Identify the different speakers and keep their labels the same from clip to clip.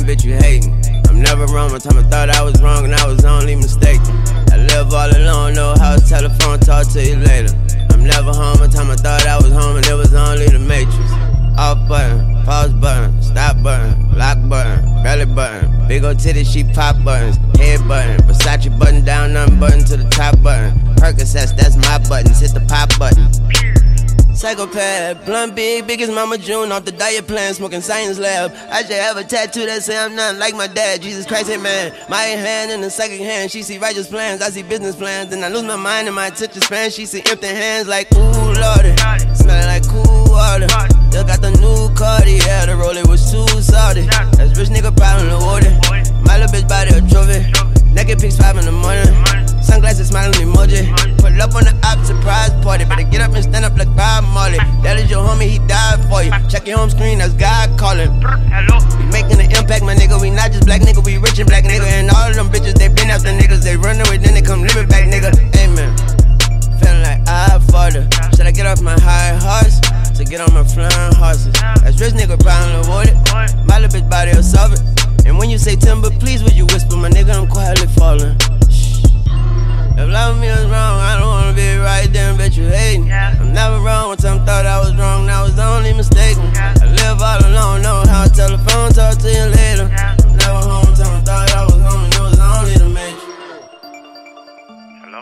Speaker 1: bitch, you hating. I'm never wrong, one time I thought I was wrong and I was only mistaken. I live all alone, no house, telephone, talk to you later. I'm never home, one time I thought I was home and it was only the Matrix. Off button, pause button, stop button, lock button, belly button, big old titty, she pop buttons, head button, Versace button down, none button to the top button. Percocets, that's my buttons, hit the pop button. Psychopath, blunt big as Mama June, off the diet plan, smoking science lab. I should have a tattoo that say I'm nothing like my dad. Jesus Christ, hey man, my hand in the second hand. She see righteous plans, I see business plans. Then I lose my mind and my attention span. She see empty hands like, ooh lordy, smelling like cool water. Still got the new Cartier, the roller was too salty. That's rich nigga problem the water. My little bitch body a trophy. Naked pics 5 in the morning. Sunglasses smiling emoji. Pull up on the op surprise party. Better get up and stand up like Bob Marley. That is your homie, he died for you. Check your home screen, that's God calling. We making an impact, my nigga. We not just black nigga, we rich and black nigga. And all of them bitches, they been after niggas. They run away, then they come live it back, nigga. Amen. Feeling like I fought her. Should I get off my high horse to get on my flying horses? That's rich nigga problem avoided. My little bitch body will solve it. And when you say timber, please would you whisper, my nigga, I'm quietly falling. Shh. If loving me was wrong, I don't wanna be right there and bet you hating. I'm never wrong, one time thought I was wrong, now I was only mistaken. I live all alone, know how to telephone, talk to you later. I'm never home, one time I thought I was home, and it was only the Matrix.
Speaker 2: Hello?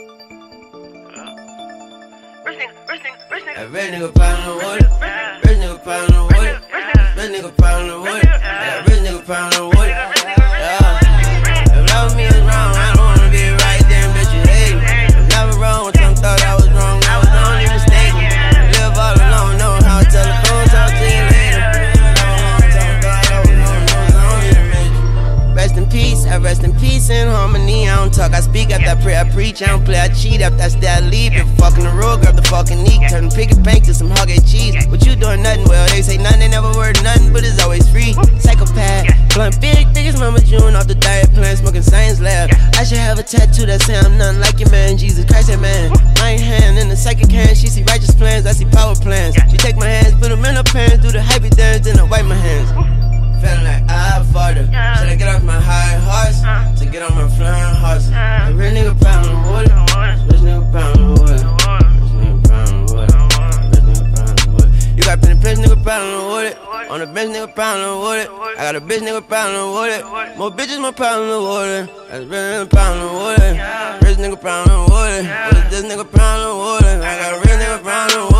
Speaker 2: Hello? Rich nigga.
Speaker 1: That red nigga poundin' with it. Rich nigga poundin' with it. Rich nigga poundin' with it. That rich nigga poundin' with it. Yeah. If loving me is wrong, I don't wanna be right there and bet you hate me. I'm never wrong, one time thought I was wrong, I was only mistaken. I live all alone, know how to telephone, talk to you later. Rest in peace, I rest in peace and harmony. I don't talk, I speak after I pray, I preach. I don't play, I cheat after I stay, I leave. If fucking the road, grab the fucking knee. Turn pick and bank to some hog-ate cheese. What you doing nothing, well, they say nothing, they never word nothing, but it's always free. Psychopath, blunt big as Mama June, off the diet plan, smoking science lab. I should have a tattoo that say I'm nothing like your man. Jesus Christ, hey man. My hand in the psychic hand, she see righteous plans, I see power plans. She take my hands, put them in her pants, do the hype dance, then I wipe my hands. Feeling like I fought her. Should I get off my high horse to get on my flying horses? A real nigga poundin' water. Rich nigga poundin' water. Rich nigga poundin' water. Rich nigga poundin' water. You got a bitch nigga poundin' water. On the bench nigga poundin' water. I got a bitch nigga poundin' water. More bitches, more poundin' water. That's real nigga poundin' water. Rich nigga poundin' water. This nigga poundin' water. I got a real nigga poundin' water.